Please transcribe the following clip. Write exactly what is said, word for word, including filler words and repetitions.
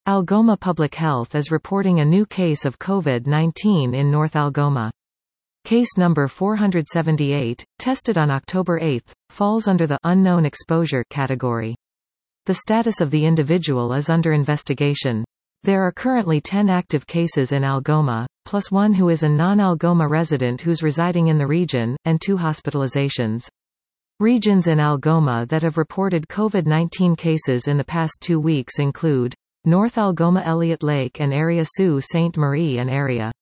Algoma Public Health is reporting a new case of COVID nineteen in North Algoma. Case number four hundred seventy-eight, tested on October eighth, falls under the unknown exposure category. The status of the individual is under investigation. There are currently ten active cases in Algoma, plus one who is a non-Algoma resident who's residing in the region, and two hospitalizations. Regions in Algoma that have reported COVID nineteen cases in the past two weeks include North Algoma Elliott Lake and area Sault Ste. Marie and area.